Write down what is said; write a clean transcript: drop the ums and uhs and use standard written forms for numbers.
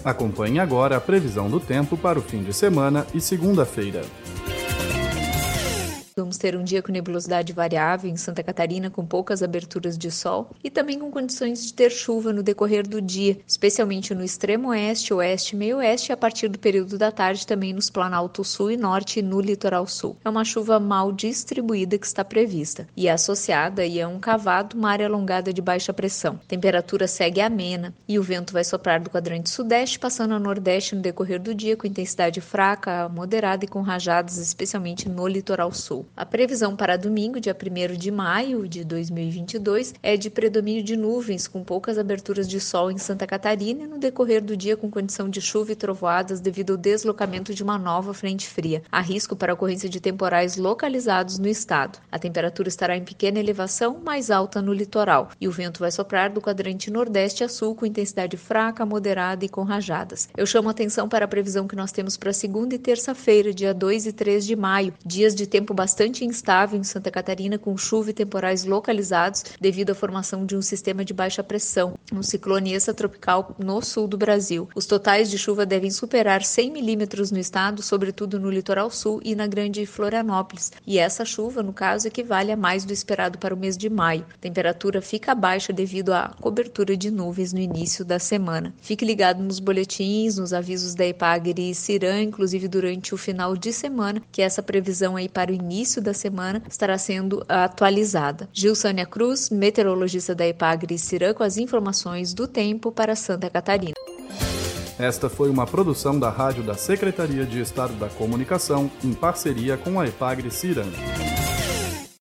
Acompanhe agora a previsão do tempo para o fim de semana e segunda-feira. Vamos ter um dia com nebulosidade variável em Santa Catarina, com poucas aberturas de sol e também com condições de ter chuva no decorrer do dia, especialmente no extremo oeste, oeste e meio oeste, e a partir do período da tarde também nos Planalto Sul e Norte e no Litoral Sul. É uma chuva mal distribuída que está prevista e é associada a um cavado, uma área alongada de baixa pressão. A temperatura segue amena e o vento vai soprar do quadrante sudeste, passando a nordeste no decorrer do dia, com intensidade fraca, moderada e com rajadas, especialmente no Litoral Sul. A previsão para domingo, dia 1º de maio de 2022, é de predomínio de nuvens, com poucas aberturas de sol em Santa Catarina e no decorrer do dia com condição de chuva e trovoadas devido ao deslocamento de uma nova frente fria. Há risco para a ocorrência de temporais localizados no estado. A temperatura estará em pequena elevação, mais alta no litoral, e o vento vai soprar do quadrante nordeste a sul com intensidade fraca, moderada e com rajadas. Eu chamo a atenção para a previsão que nós temos para segunda e terça-feira, dia 2 e 3 de maio, dias de tempo bastante instável em Santa Catarina, com chuva e temporais localizados devido à formação de um sistema de baixa pressão, um ciclone extratropical no sul do Brasil. Os totais de chuva devem superar 100 milímetros no estado, sobretudo no litoral sul e na Grande Florianópolis, e essa chuva, no caso, equivale a mais do esperado para o mês de maio. A temperatura fica baixa devido à cobertura de nuvens no início da semana. Fique ligado nos boletins, nos avisos da Epagri e Ciran, inclusive durante o final de semana, que essa previsão aí para o início da semana estará sendo atualizada. Gilsânia Cruz, meteorologista da Epagri e Ciran, com as informações do tempo para Santa Catarina. Esta foi uma produção da Rádio da Secretaria de Estado da Comunicação, em parceria com a Epagri e Ciran.